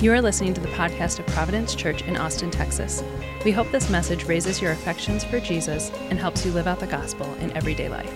You are listening to the podcast of Providence Church in Austin, Texas. We hope this message raises your affections for Jesus and helps you live out the gospel in everyday life.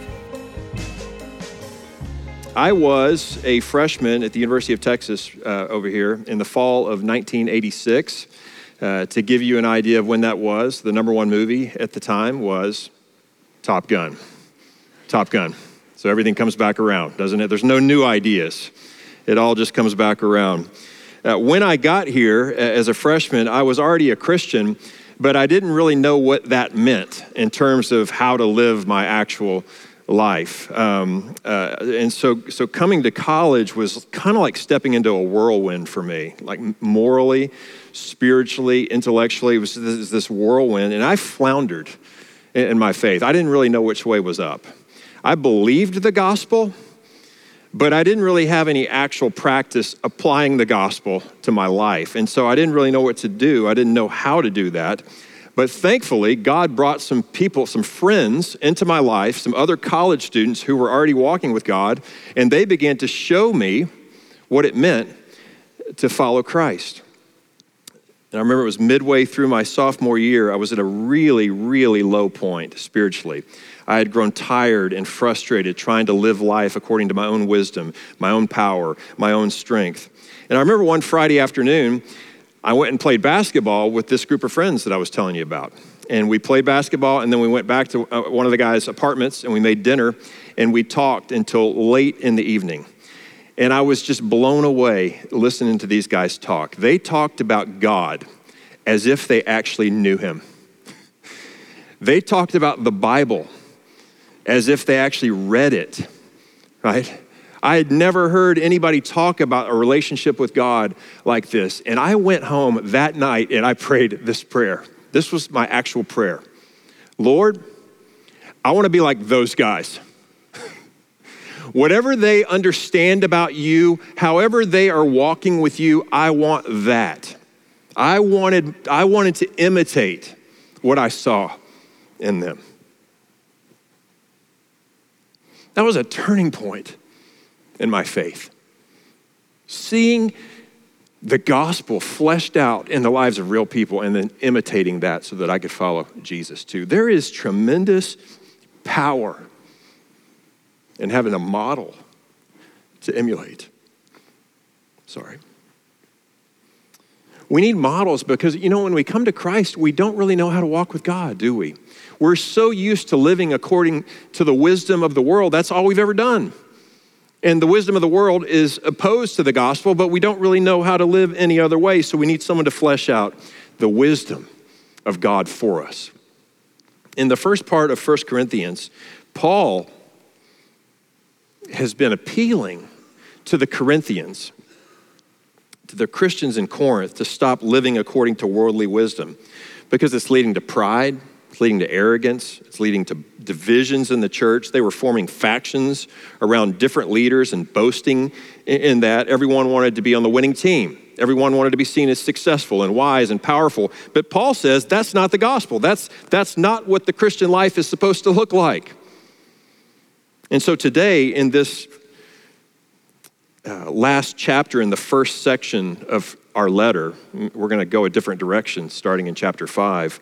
I was a freshman at the University of Texas over here in the fall of 1986. To give you an idea of when that was, the number one movie at the time was Top Gun. Top Gun. So everything comes back around, doesn't it? There's no new ideas. It all just comes back around. When I got here as a freshman, I was already a Christian, but I didn't really know what that meant in terms of how to live my actual life. And so coming to college was kind of like stepping into a whirlwind for me, like morally, spiritually, intellectually. It was this whirlwind, and I floundered in my faith. I didn't really know which way was up. I believed the gospel, but I didn't really have any actual practice applying the gospel to my life. And so I didn't really know what to do. I didn't know how to do that. But thankfully, God brought some people, some friends into my life, some other college students who were already walking with God, and they began to show me what it meant to follow Christ. And I remember it was midway through my sophomore year, I was at a really, really low point spiritually. I had grown tired and frustrated trying to live life according to my own wisdom, my own power, my own strength. And I remember one Friday afternoon, I went and played basketball with this group of friends that I was telling you about. And we played basketball, and then we went back to one of the guys' apartments, and we made dinner, and we talked until late in the evening. And I was just blown away listening to these guys talk. They talked about God as if they actually knew him. They talked about the Bible as if they actually read it, right? I had never heard anybody talk about a relationship with God like this. And I went home that night and I prayed this prayer. This was my actual prayer. Lord, I want to be like those guys. Whatever they understand about you, however they are walking with you, I want that. I wanted to imitate what I saw in them. That was a turning point in my faith. Seeing the gospel fleshed out in the lives of real people and then imitating that so that I could follow Jesus too. There is tremendous power in having a model to emulate. We need models because, when we come to Christ, we don't really know how to walk with God, do we? We're so used to living according to the wisdom of the world. That's all we've ever done. And the wisdom of the world is opposed to the gospel, but we don't really know how to live any other way. So we need someone to flesh out the wisdom of God for us. In the first part of 1 Corinthians, Paul has been appealing to the Corinthians, to the Christians in Corinth, to stop living according to worldly wisdom because it's leading to pride. It's leading to arrogance. It's leading to divisions in the church. They were forming factions around different leaders and boasting in that. Everyone wanted to be on the winning team. Everyone wanted to be seen as successful and wise and powerful. But Paul says that's not the gospel. That's not what the Christian life is supposed to look like. And so today in this last chapter in the first section of our letter, we're going to go a different direction starting in chapter 5.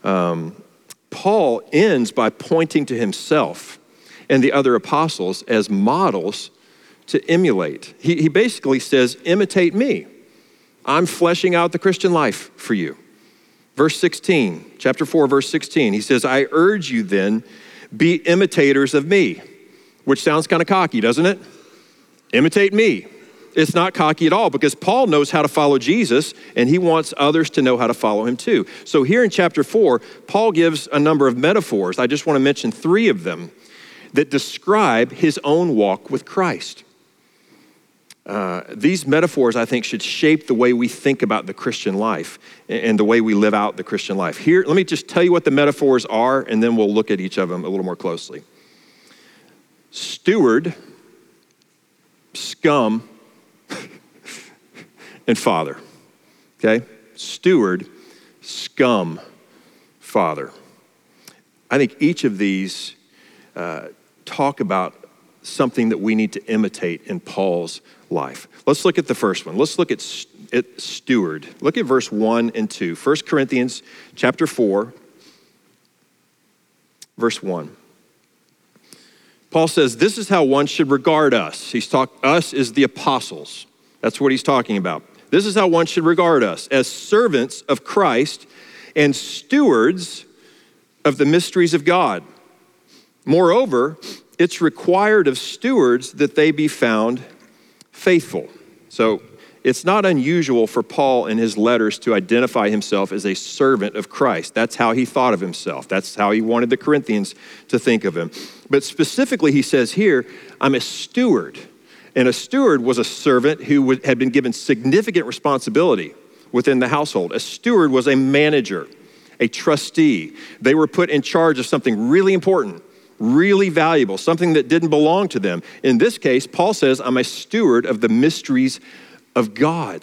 Paul ends by pointing to himself and the other apostles as models to emulate. He basically says, imitate me. I'm fleshing out the Christian life for you. Verse 16, chapter 4, verse 16, he says, I urge you then, be imitators of me, which sounds kind of cocky, doesn't it? Imitate me. It's not cocky at all because Paul knows how to follow Jesus and he wants others to know how to follow him too. So here in chapter 4, Paul gives a number of metaphors. I just want to mention 3 of them that describe his own walk with Christ. These metaphors, I think, should shape the way we think about the Christian life and the way we live out the Christian life. Here, let me just tell you what the metaphors are and then we'll look at each of them a little more closely. Steward, scum, and father, okay? Steward, scum, father. I think each of these talk about something that we need to imitate in Paul's life. Let's look at the first one. Let's look at steward. Look at verse 1 and 2. 1 Corinthians chapter 4, verse 1. Paul says, this is how one should regard us. Us is the apostles. That's what he's talking about. This is how one should regard us, as servants of Christ and stewards of the mysteries of God. Moreover, it's required of stewards that they be found faithful. So it's not unusual for Paul in his letters to identify himself as a servant of Christ. That's how he thought of himself. That's how he wanted the Corinthians to think of him. But specifically, he says here, I'm a steward. And a steward was a servant who had been given significant responsibility within the household. A steward was a manager, a trustee. They were put in charge of something really important, really valuable, something that didn't belong to them. In this case, Paul says, I'm a steward of the mysteries of God,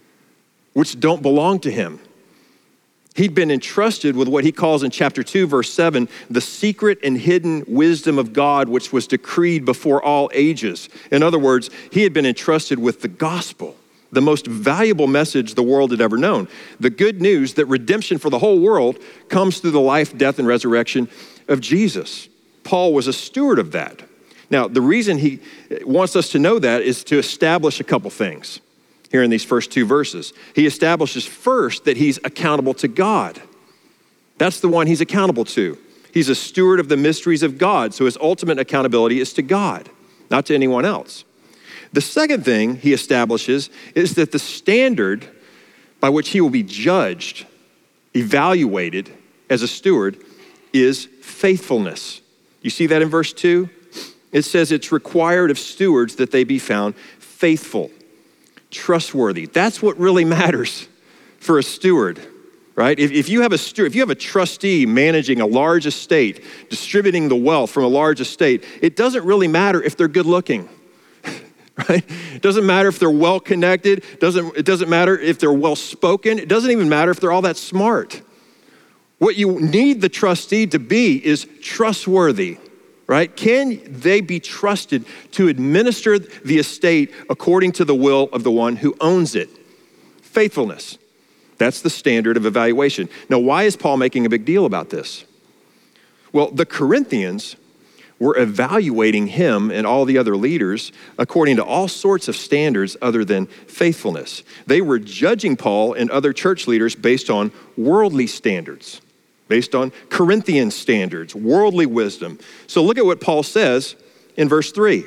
which don't belong to him. He'd been entrusted with what he calls in chapter 2, verse 7, the secret and hidden wisdom of God, which was decreed before all ages. In other words, he had been entrusted with the gospel, the most valuable message the world had ever known. The good news that redemption for the whole world comes through the life, death, and resurrection of Jesus. Paul was a steward of that. Now, the reason he wants us to know that is to establish a couple things here in these first two verses. He establishes first that he's accountable to God. That's the one he's accountable to. He's a steward of the mysteries of God, so his ultimate accountability is to God, not to anyone else. The second thing he establishes is that the standard by which he will be judged, evaluated as a steward, is faithfulness. You see that in verse 2? It says it's required of stewards that they be found faithful, trustworthy. That's what really matters for a steward, right? If you have a trustee managing a large estate, distributing the wealth from a large estate, it doesn't really matter if they're good looking, right? It doesn't matter if they're well connected. It doesn't matter if they're well spoken. It doesn't even matter if they're all that smart. What you need the trustee to be is trustworthy, right? Can they be trusted to administer the estate according to the will of the one who owns it? Faithfulness. That's the standard of evaluation. Now, why is Paul making a big deal about this? Well, the Corinthians were evaluating him and all the other leaders according to all sorts of standards other than faithfulness. They were judging Paul and other church leaders based on worldly standards, based on Corinthian standards, worldly wisdom. So look at what Paul says in verse 3.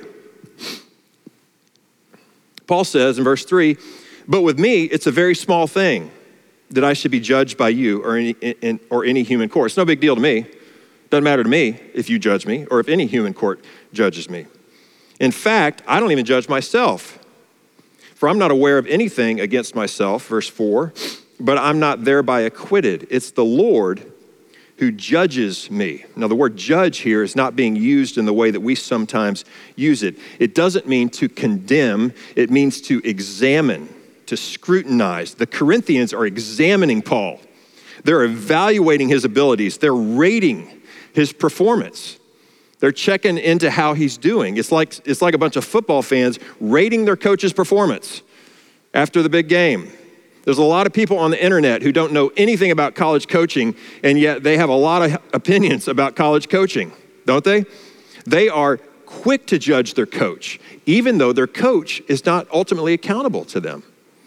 Paul says in verse 3, but with me, it's a very small thing that I should be judged by you or any human court. It's no big deal to me. Doesn't matter to me if you judge me or if any human court judges me. In fact, I don't even judge myself, for I'm not aware of anything against myself, verse 4, but I'm not thereby acquitted. It's the Lord who judges me. Now, the word judge here is not being used in the way that we sometimes use it. It doesn't mean to condemn. It means to examine, to scrutinize. The Corinthians are examining Paul. They're evaluating his abilities. They're rating his performance. They're checking into how he's doing. It's like a bunch of football fans rating their coach's performance after the big game. There's a lot of people on the internet who don't know anything about college coaching, and yet they have a lot of opinions about college coaching, don't they? They are quick to judge their coach, even though their coach is not ultimately accountable to them.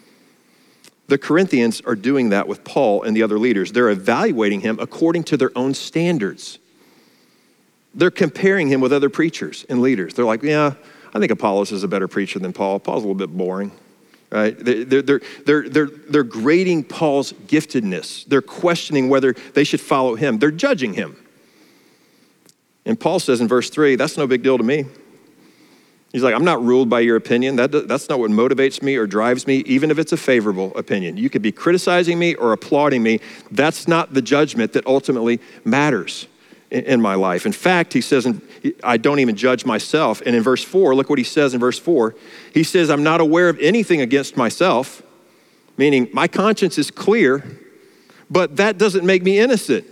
The Corinthians are doing that with Paul and the other leaders. They're evaluating him according to their own standards. They're comparing him with other preachers and leaders. They're like, yeah, I think Apollos is a better preacher than Paul. Paul's a little bit boring, right? They're grading Paul's giftedness. They're questioning whether they should follow him. They're judging him. And Paul says in verse 3, that's no big deal to me. He's like, I'm not ruled by your opinion. That's not what motivates me or drives me, even if it's a favorable opinion. You could be criticizing me or applauding me. That's not the judgment that ultimately matters in my life. In fact, he says, I don't even judge myself. And in verse 4, look what he says in verse 4. He says, I'm not aware of anything against myself, meaning my conscience is clear, but that doesn't make me innocent.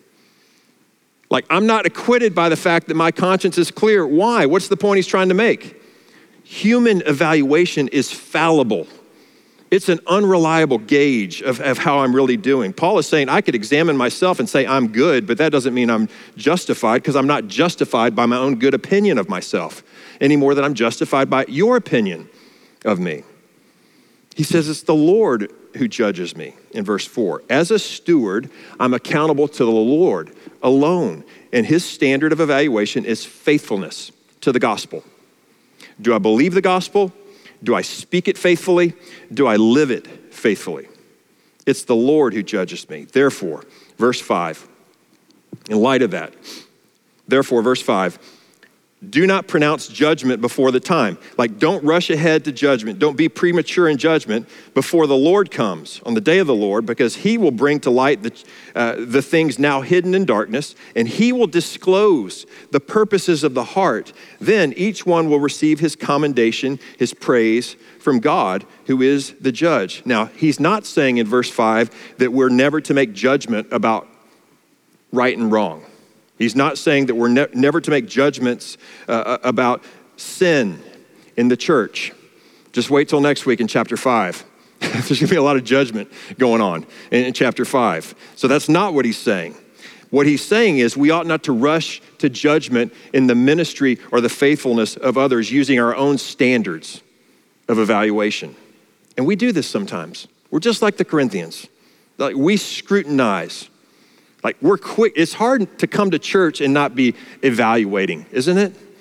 Like, I'm not acquitted by the fact that my conscience is clear. Why? What's the point he's trying to make? Human evaluation is fallible. It's an unreliable gauge of how I'm really doing. Paul is saying I could examine myself and say I'm good, but that doesn't mean I'm justified, because I'm not justified by my own good opinion of myself any more than I'm justified by your opinion of me. He says it's the Lord who judges me in verse 4. As a steward, I'm accountable to the Lord alone, and his standard of evaluation is faithfulness to the gospel. Do I believe the gospel? Do I speak it faithfully? Do I live it faithfully? It's the Lord who judges me. Therefore, verse 5, in light of that, therefore, verse 5, do not pronounce judgment before the time. Like, don't rush ahead to judgment. Don't be premature in judgment before the Lord comes on the day of the Lord, because he will bring to light the things now hidden in darkness, and he will disclose the purposes of the heart. Then each one will receive his commendation, his praise from God, who is the judge. Now, he's not saying in verse 5 that we're never to make judgment about right and wrong. He's not saying that we're never to make judgments about sin in the church. Just wait till next week in chapter 5. There's going to be a lot of judgment going on in chapter 5. So that's not what he's saying. What he's saying is we ought not to rush to judgment in the ministry or the faithfulness of others using our own standards of evaluation. And we do this sometimes. We're just like the Corinthians. Like, we scrutinize. Like, we're quick. It's hard to come to church and not be evaluating, isn't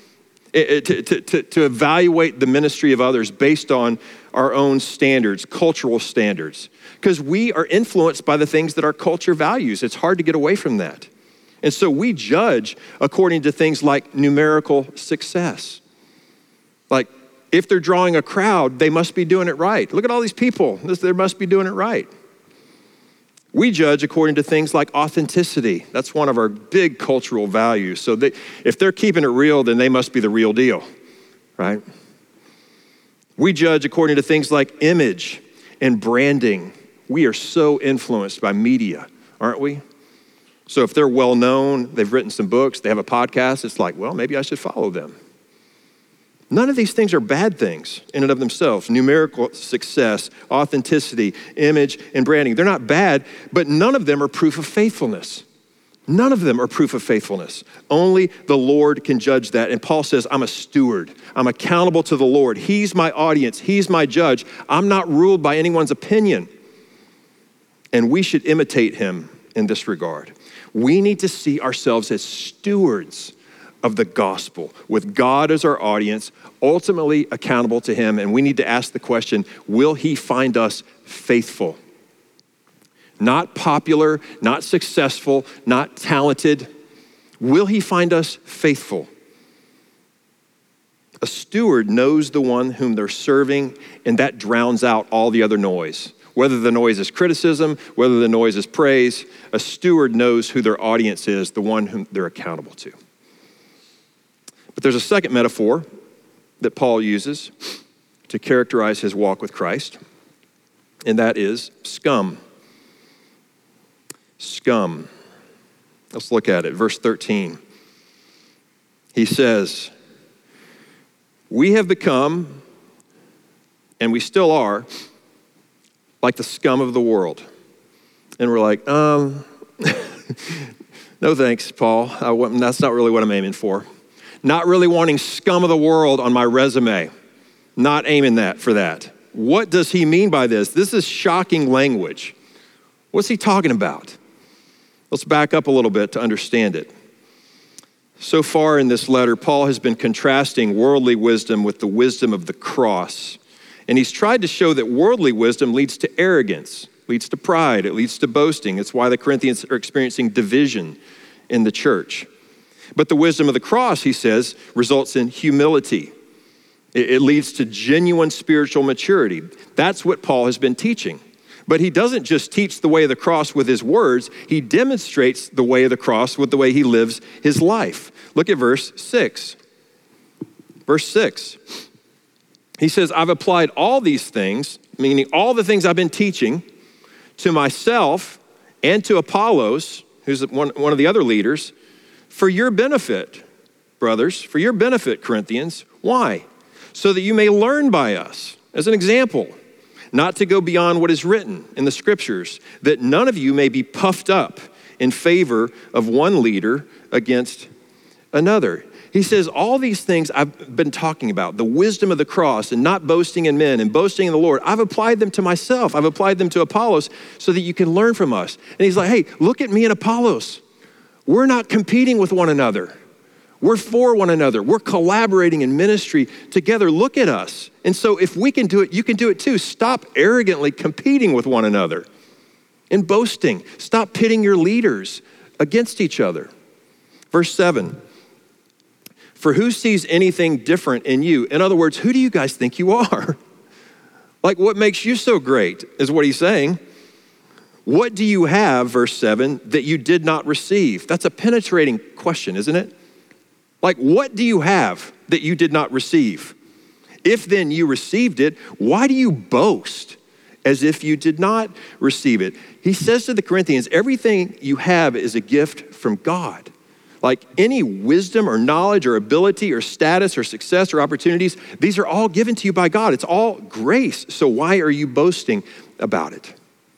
it? To evaluate the ministry of others based on our own standards, cultural standards, because we are influenced by the things that our culture values. It's hard to get away from that. And so we judge according to things like numerical success. Like, if they're drawing a crowd, they must be doing it right. Look at all these people. They must be doing it right. We judge according to things like authenticity. That's one of our big cultural values. So if they're keeping it real, then they must be the real deal, right? We judge according to things like image and branding. We are so influenced by media, aren't we? So if they're well known, they've written some books, they have a podcast, it's like, well, maybe I should follow them. None of these things are bad things in and of themselves. Numerical success, authenticity, image, and branding. They're not bad, but none of them are proof of faithfulness. None of them are proof of faithfulness. Only the Lord can judge that. And Paul says, I'm a steward. I'm accountable to the Lord. He's my audience. He's my judge. I'm not ruled by anyone's opinion. And we should imitate him in this regard. We need to see ourselves as stewards of the gospel, with God as our audience, ultimately accountable to him. And we need to ask the question, will he find us faithful? Not popular, not successful, not talented. Will he find us faithful? A steward knows the one whom they're serving, and that drowns out all the other noise. Whether the noise is criticism, whether the noise is praise, a steward knows who their audience is, the one whom they're accountable to. But there's a second metaphor that Paul uses to characterize his walk with Christ, and that is scum. Scum. Let's look at it. Verse 13. He says, we have become, and we still are, like the scum of the world. And we're like, no thanks, Paul. That's not really what I'm aiming for. Not really wanting scum of the world on my resume. Not aiming for that. What does he mean by this? This is shocking language. What's he talking about? Let's back up a little bit to understand it. So far in this letter, Paul has been contrasting worldly wisdom with the wisdom of the cross. And he's tried to show that worldly wisdom leads to arrogance, leads to pride, it leads to boasting. It's why the Corinthians are experiencing division in the church. But the wisdom of the cross, he says, results in humility. It leads to genuine spiritual maturity. That's what Paul has been teaching. But he doesn't just teach the way of the cross with his words, he demonstrates the way of the cross with the way he lives his life. Look at verse 6. Verse 6. He says, I've applied all these things, meaning all the things I've been teaching, to myself and to Apollos, who's one of the other leaders, for your benefit, brothers, for your benefit, Corinthians. Why? So that you may learn by us, as an example, not to go beyond what is written in the scriptures, that none of you may be puffed up in favor of one leader against another. He says all these things I've been talking about, the wisdom of the cross and not boasting in men and boasting in the Lord, I've applied them to myself. I've applied them to Apollos so that you can learn from us. And he's like, hey, look at me and Apollos. We're not competing with one another. We're for one another. We're collaborating in ministry together. Look at us. And so if we can do it, you can do it too. Stop arrogantly competing with one another and boasting. Stop pitting your leaders against each other. Verse 7, for who sees anything different in you? In other words, who do you guys think you are? Like, what makes you so great is what he's saying. What do you have, verse 7, that you did not receive? That's a penetrating question, isn't it? Like, what do you have that you did not receive? If then you received it, why do you boast as if you did not receive it? He says to the Corinthians, everything you have is a gift from God. Like any wisdom or knowledge or ability or status or success or opportunities, these are all given to you by God. It's all grace. So why are you boasting about it?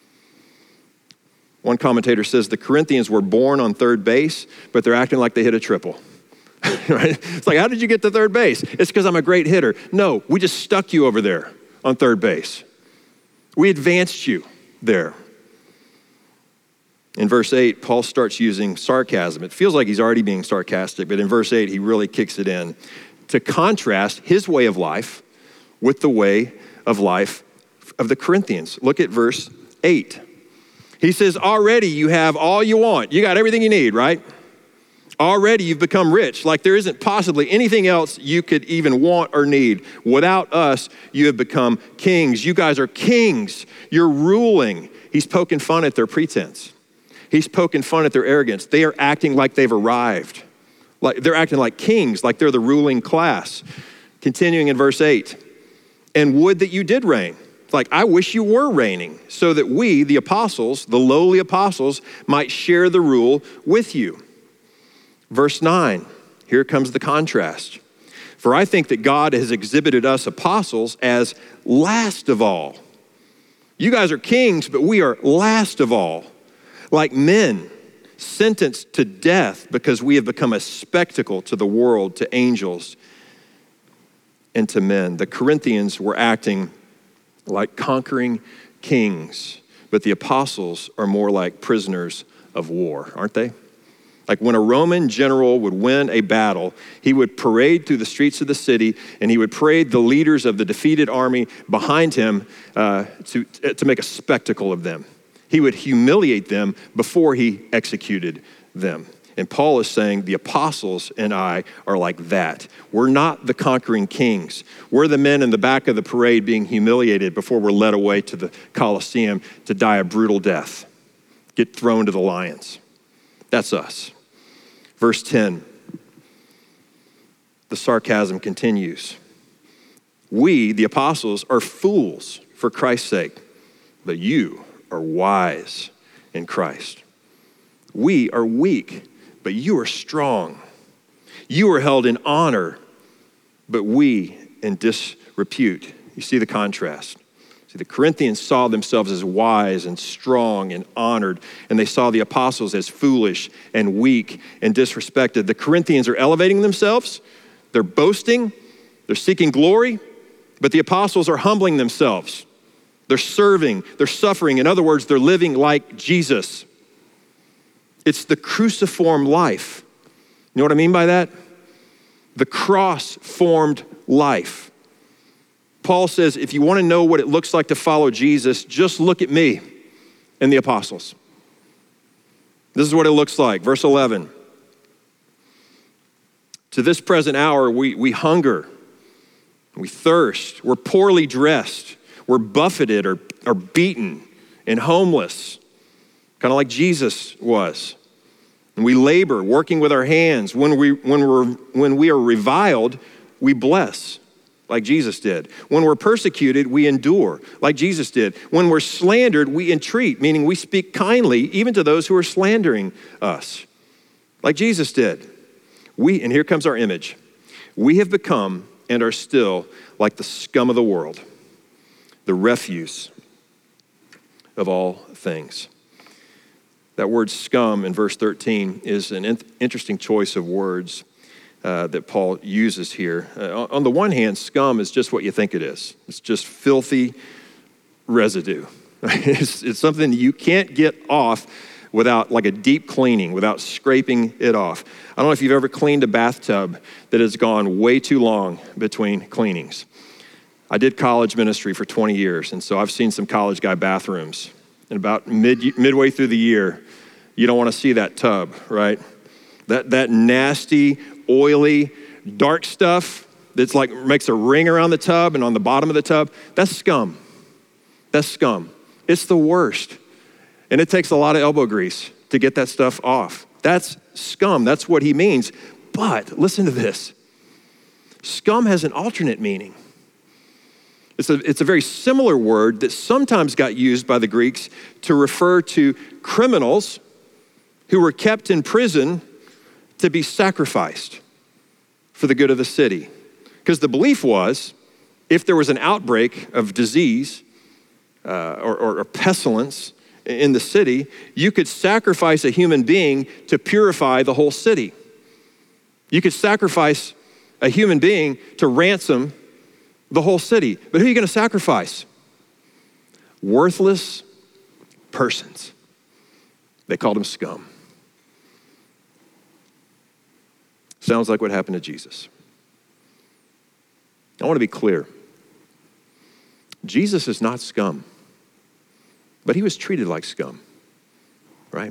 One commentator says the Corinthians were born on third base, but they're acting like they hit a triple. Right? It's like, how did you get to third base? It's because I'm a great hitter. No, we just stuck you over there on third base. We advanced you there. In verse 8, Paul starts using sarcasm. It feels like he's already being sarcastic, but in verse 8, he really kicks it in to contrast his way of life with the way of life of the Corinthians. Look at verse 8. He says, already you have all you want. You got everything you need, right? Already you've become rich. Like there isn't possibly anything else you could even want or need. Without us, you have become kings. You guys are kings. You're ruling. He's poking fun at their pretense. He's poking fun at their arrogance. They are acting like they've arrived. Like they're acting like kings, like they're the ruling class. Continuing in verse 8, and would that you did reign. It's like, I wish you were reigning so that we, the apostles, the lowly apostles, might share the rule with you. Verse 9, here comes the contrast. For I think that God has exhibited us apostles as last of all. You guys are kings, but we are last of all. Like men sentenced to death because we have become a spectacle to the world, to angels, and to men. The Corinthians were acting like conquering kings, but the apostles are more like prisoners of war, aren't they? Like when a Roman general would win a battle, he would parade through the streets of the city and he would parade the leaders of the defeated army behind him to make a spectacle of them. He would humiliate them before he executed them. And Paul is saying the apostles and I are like that. We're not the conquering kings. We're the men in the back of the parade being humiliated before we're led away to the Colosseum to die a brutal death, get thrown to the lions. That's us. Verse 10, the sarcasm continues. We, the apostles, are fools for Christ's sake, but you are wise in Christ. We are weak, but you are strong. You are held in honor, but we in disrepute. You see the contrast. See, the Corinthians saw themselves as wise and strong and honored, and they saw the apostles as foolish and weak and disrespected. The Corinthians are elevating themselves. They're boasting. They're seeking glory, but the apostles are humbling themselves. They're serving, they're suffering. In other words, they're living like Jesus. It's the cruciform life. You know what I mean by that? The cross-formed life. Paul says, if you want to know what it looks like to follow Jesus, just look at me and the apostles. This is what it looks like. Verse 11. To this present hour, we hunger, we thirst, we're poorly dressed. We're buffeted or beaten and homeless, kind of like Jesus was. And we labor, working with our hands. When we are reviled, we bless, like Jesus did. When we're persecuted, we endure, like Jesus did. When we're slandered, we entreat, meaning we speak kindly even to those who are slandering us, like Jesus did. And here comes our image. We have become and are still like the scum of the world. the refuse of all things. That word scum in verse 13 is an interesting choice of words that Paul uses here. On the one hand, scum is just what you think it is. It's just filthy residue. It's something you can't get off without like a deep cleaning, without scraping it off. I don't know if you've ever cleaned a bathtub that has gone way too long between cleanings. I did college ministry for 20 years, and so I've seen some college guy bathrooms. And about midway through the year, you don't want to see that tub, right? That nasty, oily, dark stuff that's like makes a ring around the tub and on the bottom of the tub, that's scum. That's scum. It's the worst. And it takes a lot of elbow grease to get that stuff off. That's scum. That's what he means. But listen to this. Scum has an alternate meaning. It's a very similar word that sometimes got used by the Greeks to refer to criminals who were kept in prison to be sacrificed for the good of the city. Because the belief was, if there was an outbreak of disease or pestilence in the city, you could sacrifice a human being to purify the whole city. You could sacrifice a human being to ransom the whole city. But who are you going to sacrifice? Worthless persons. They called them scum. Sounds like what happened to Jesus. I want to be clear. Jesus is not scum, but he was treated like scum, right?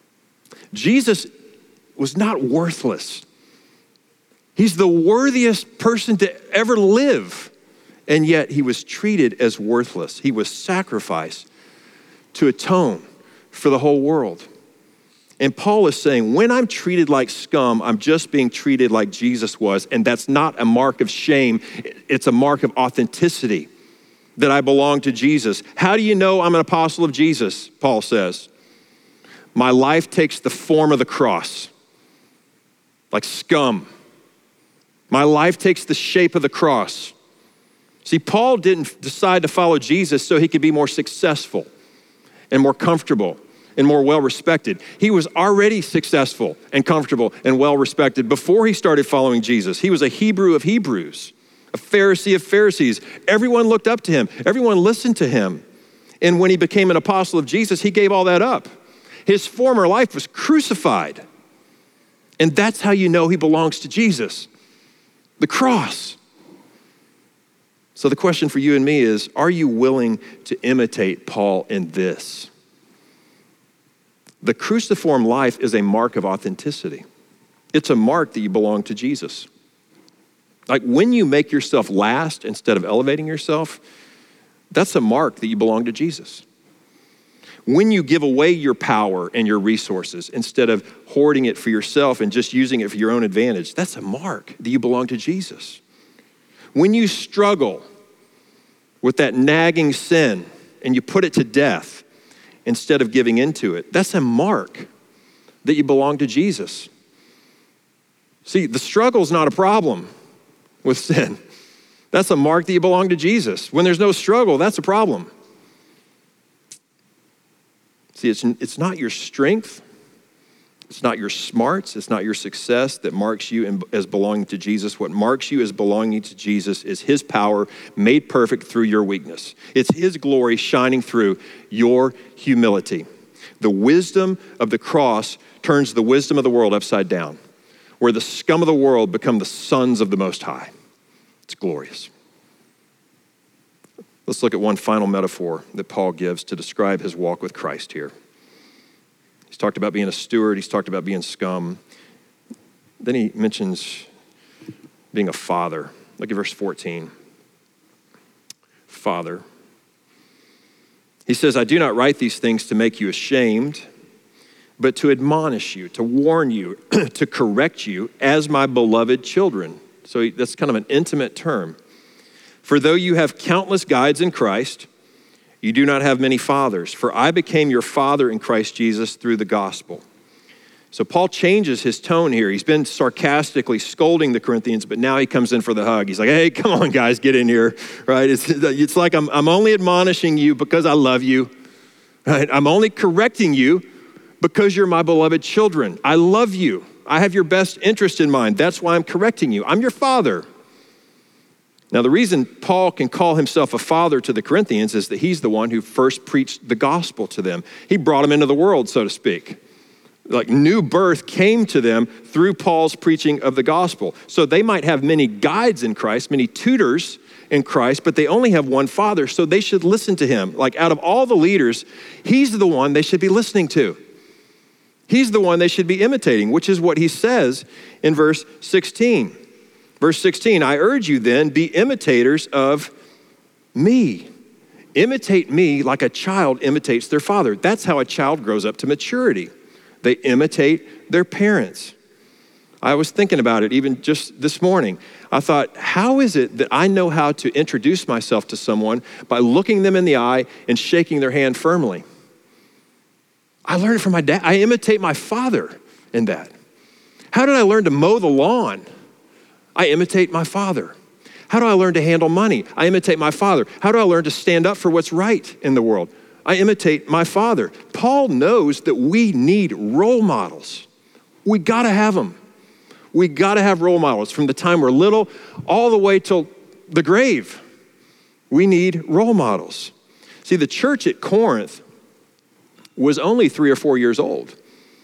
Jesus was not worthless. He's the worthiest person to ever live, and yet he was treated as worthless. He was sacrificed to atone for the whole world. And Paul is saying, when I'm treated like scum, I'm just being treated like Jesus was, and that's not a mark of shame. It's a mark of authenticity, that I belong to Jesus. How do you know I'm an apostle of Jesus? Paul says, my life takes the form of the cross, like scum. My life takes the shape of the cross. See, Paul didn't decide to follow Jesus so he could be more successful and more comfortable and more well-respected. He was already successful and comfortable and well-respected before he started following Jesus. He was a Hebrew of Hebrews, a Pharisee of Pharisees. Everyone looked up to him. Everyone listened to him. And when he became an apostle of Jesus, he gave all that up. His former life was crucified. And that's how you know he belongs to Jesus, the cross. So the question for you and me is, are you willing to imitate Paul in this? The cruciform life is a mark of authenticity. It's a mark that you belong to Jesus. Like when you make yourself last instead of elevating yourself, that's a mark that you belong to Jesus. When you give away your power and your resources instead of hoarding it for yourself and just using it for your own advantage, that's a mark that you belong to Jesus. When you struggle with that nagging sin and you put it to death instead of giving into it, that's a mark that you belong to Jesus. See, the struggle's not a problem with sin. That's a mark that you belong to Jesus. When there's no struggle, that's a problem. See, it's not your strength, it's not your smarts, it's not your success that marks you as belonging to Jesus. What marks you as belonging to Jesus is his power made perfect through your weakness. It's his glory shining through your humility. The wisdom of the cross turns the wisdom of the world upside down, where the scum of the world become the sons of the Most High. It's glorious. Let's look at one final metaphor that Paul gives to describe his walk with Christ here. He's talked about being a steward. He's talked about being scum. Then he mentions being a father. Look at verse 14. Father. He says, I do not write these things to make you ashamed, but to admonish you, to warn you, to correct you as my beloved children. So that's kind of an intimate term. For though you have countless guides in Christ, you do not have many fathers. For I became your father in Christ Jesus through the gospel. So Paul changes his tone here. He's been sarcastically scolding the Corinthians, but now he comes in for the hug. He's like, hey, come on, guys, get in here, right? It's like I'm only admonishing you because I love you, right? I'm only correcting you because you're my beloved children. I love you. I have your best interest in mind. That's why I'm correcting you. I'm your father. Now, the reason Paul can call himself a father to the Corinthians is that he's the one who first preached the gospel to them. He brought them into the world, so to speak. Like new birth came to them through Paul's preaching of the gospel. So they might have many guides in Christ, many tutors in Christ, but they only have one father, so they should listen to him. Like out of all the leaders, he's the one they should be listening to. He's the one they should be imitating, which is what he says in verse 16. Verse 16, I urge you then, be imitators of me. Imitate me like a child imitates their father. That's how a child grows up to maturity. They imitate their parents. I was thinking about it even just this morning. I thought, how is it that I know how to introduce myself to someone by looking them in the eye and shaking their hand firmly? I learned it from my dad. I imitate my father in that. How did I learn to mow the lawn? I imitate my father. How do I learn to handle money? I imitate my father. How do I learn to stand up for what's right in the world? I imitate my father. Paul knows that we need role models. We gotta have them. We gotta have role models from the time we're little all the way till the grave. We need role models. See, the church at Corinth was only 3 or 4 years old.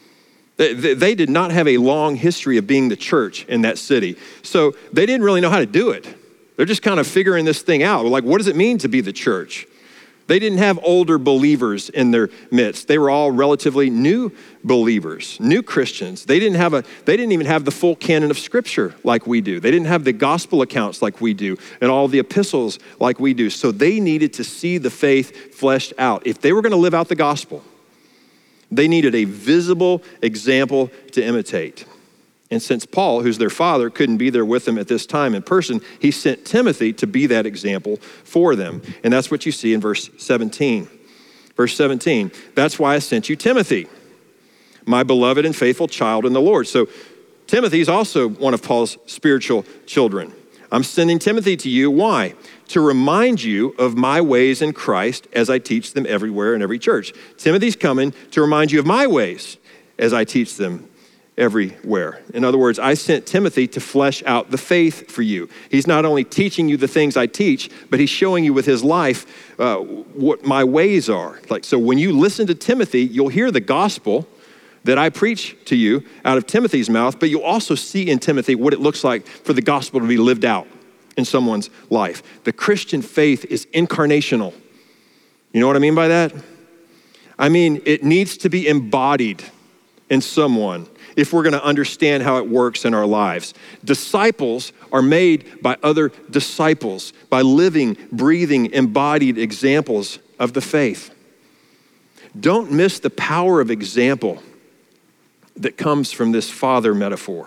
They did not have a long history of being the church in that city. So they didn't really know how to do it. They're just kind of figuring this thing out. Like, what does it mean to be the church? They didn't have older believers in their midst. They were all relatively new believers, new Christians. They didn't even have the full canon of scripture like we do. They didn't have the gospel accounts like we do and all the epistles like we do. So they needed to see the faith fleshed out. If they were going to live out the gospel, they needed a visible example to imitate. And since Paul, who's their father, couldn't be there with them at this time in person, he sent Timothy to be that example for them. And that's what you see in verse 17. Verse 17, that's why I sent you Timothy, my beloved and faithful child in the Lord. So Timothy is also one of Paul's spiritual children. I'm sending Timothy to you. Why? To remind you of my ways in Christ as I teach them everywhere in every church. Timothy's coming to remind you of my ways as I teach them everywhere. In other words, I sent Timothy to flesh out the faith for you. He's not only teaching you the things I teach, but he's showing you with his life what my ways are. Like, so when you listen to Timothy, you'll hear the gospel that I preach to you out of Timothy's mouth, but you'll also see in Timothy what it looks like for the gospel to be lived out in someone's life. The Christian faith is incarnational. You know what I mean by that? I mean, it needs to be embodied in someone if we're going to understand how it works in our lives. Disciples are made by other disciples, by living, breathing, embodied examples of the faith. Don't miss the power of example that comes from this father metaphor.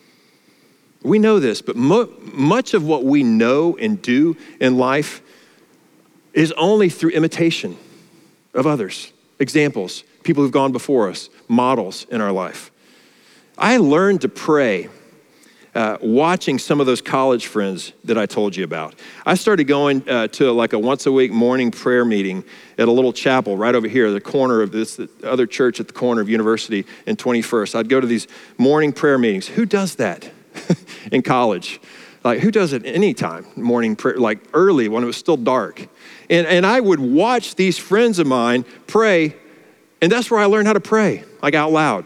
We know this, but much of what we know and do in life is only through imitation of others, examples, people who've gone before us, models in our life. I learned to pray watching some of those college friends that I told you about. I started going to like a once a week morning prayer meeting at a little chapel right over here, the corner of this the other church at the corner of University and 21st. I'd go to these morning prayer meetings. Who does that in college? Like, who does it anytime, morning prayer, like early when it was still dark? And I would watch these friends of mine pray, and that's where I learned how to pray, like out loud.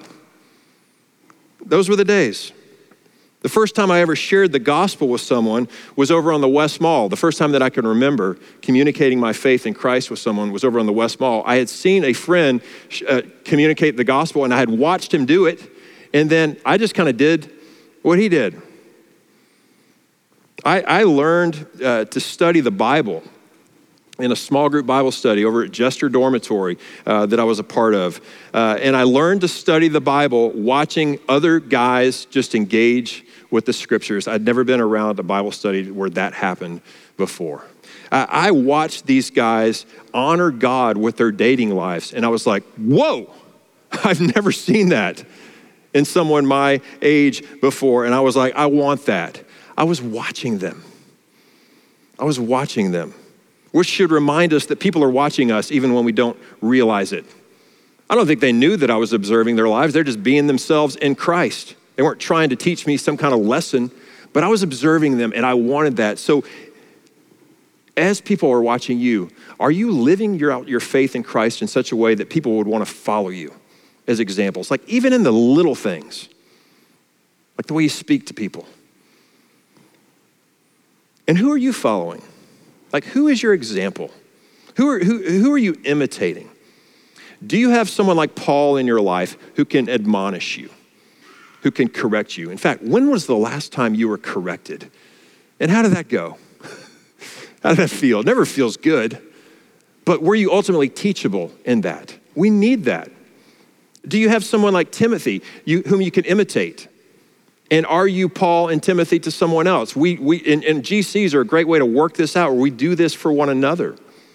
Those were the days. The first time I ever shared the gospel with someone was over on the West Mall. The first time that I can remember communicating my faith in Christ with someone was over on the West Mall. I had seen a friend communicate the gospel, and I had watched him do it, and then I just kind of did what he did. I learned to study the Bible in a small group Bible study over at Jester Dormitory that I was a part of. And I learned to study the Bible watching other guys just engage with the scriptures. I'd never been around a Bible study where that happened before. I watched these guys honor God with their dating lives. And I was like, whoa, I've never seen that in someone my age before. And I was like, I want that. I was watching them. Which should remind us that people are watching us even when we don't realize it. I don't think they knew that I was observing their lives. They're just being themselves in Christ. They weren't trying to teach me some kind of lesson, but I was observing them and I wanted that. So as people are watching you, are you living your faith in Christ in such a way that people would want to follow you as examples? Like even in the little things, like the way you speak to people. And who are you following? Like who is your example? Who are you imitating? Do you have someone like Paul in your life who can admonish you, who can correct you? In fact, when was the last time you were corrected? And how did that go? How did that feel? It never feels good. But were you ultimately teachable in that? We need that. Do you have someone like Timothy whom you can imitate? And are you Paul and Timothy to someone else? And GCs are a great way to work this out, where we do this for one another.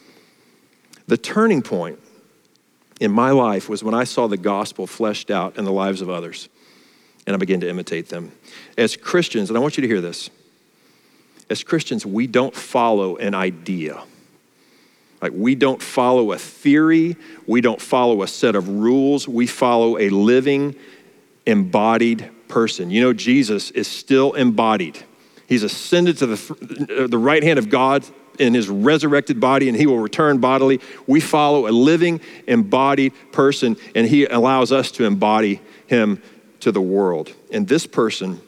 The turning point in my life was when I saw the gospel fleshed out in the lives of others, and I began to imitate them. As Christians, and I want you to hear this, as Christians, we don't follow an idea. Like we don't follow a theory. We don't follow a set of rules. We follow a living, embodied person. You know, Jesus is still embodied. He's ascended to the right hand of God in his resurrected body, and he will return bodily. We follow a living, embodied person, and he allows us to embody him to the world. And this person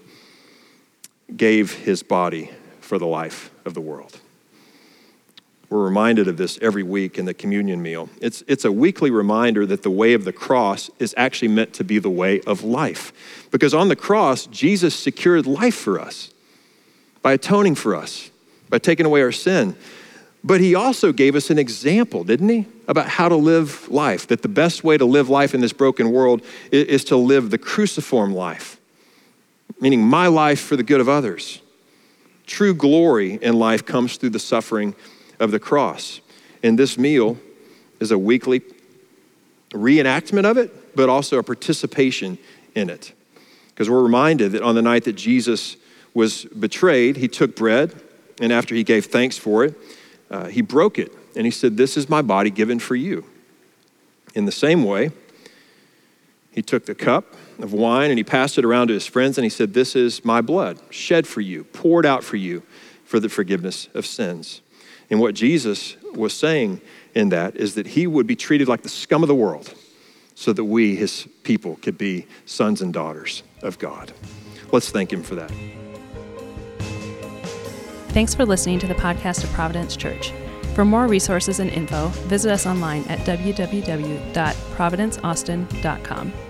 gave his body for the life of the world. We're reminded of this every week in the communion meal. It's a weekly reminder that the way of the cross is actually meant to be the way of life. Because on the cross, Jesus secured life for us by atoning for us, by taking away our sin. But he also gave us an example, didn't he? About how to live life, that the best way to live life in this broken world is to live the cruciform life, meaning my life for the good of others. True glory in life comes through the suffering of the cross. And this meal is a weekly reenactment of it, but also a participation in it. Because we're reminded that on the night that Jesus was betrayed, he took bread, and after he gave thanks for it, he broke it. And he said, "This is my body given for you." In the same way, he took the cup of wine and he passed it around to his friends and he said, "This is my blood shed for you, poured out for you for the forgiveness of sins." And what Jesus was saying in that is that he would be treated like the scum of the world so that we, his people, could be sons and daughters of God. Let's thank him for that. Thanks for listening to the podcast of Providence Church. For more resources and info, visit us online at www.providenceaustin.com.